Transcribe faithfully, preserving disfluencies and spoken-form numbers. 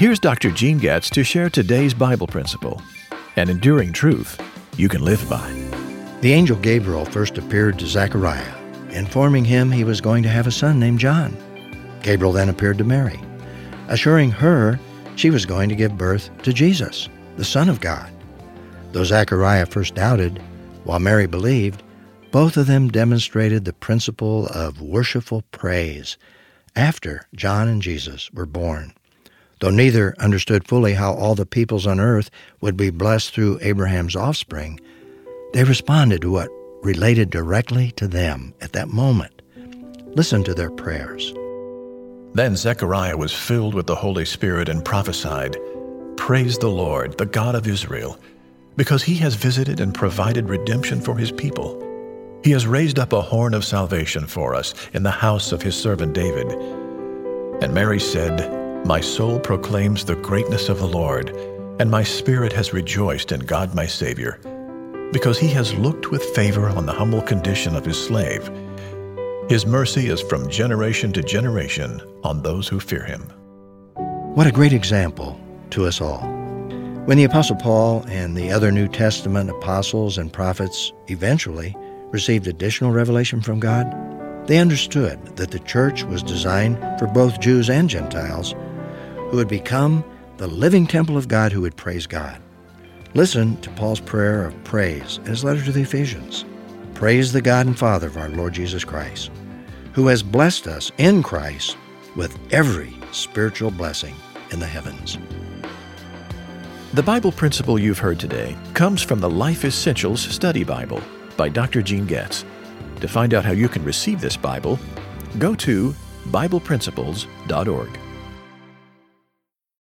Here's Doctor Gene Getz to share today's Bible principle, an enduring truth you can live by. The angel Gabriel first appeared to Zechariah, informing him he was going to have a son named John. Gabriel then appeared to Mary, assuring her she was going to give birth to Jesus, the Son of God. Though Zechariah first doubted, while Mary believed, both of them demonstrated the principle of worshipful praise after John and Jesus were born. Though neither understood fully how all the peoples on earth would be blessed through Abraham's offspring, they responded to what related directly to them at that moment. Listen to their prayers. Then Zechariah was filled with the Holy Spirit and prophesied, "Praise the Lord, the God of Israel, because he has visited and provided redemption for his people. He has raised up a horn of salvation for us in the house of his servant David." And Mary said, "My soul proclaims the greatness of the Lord, and my spirit has rejoiced in God my Savior, because he has looked with favor on the humble condition of his slave. His mercy is from generation to generation on those who fear him." What a great example to us all. When the Apostle Paul and the other New Testament apostles and prophets eventually received additional revelation from God, they understood that the church was designed for both Jews and Gentiles who would become the living temple of God who would praise God. Listen to Paul's prayer of praise in his letter to the Ephesians. "Praise the God and Father of our Lord Jesus Christ, who has blessed us in Christ with every spiritual blessing in the heavens." The Bible principle you've heard today comes from the Life Essentials Study Bible by Doctor Gene Getz. To find out how you can receive this Bible, go to Bible Principles dot org.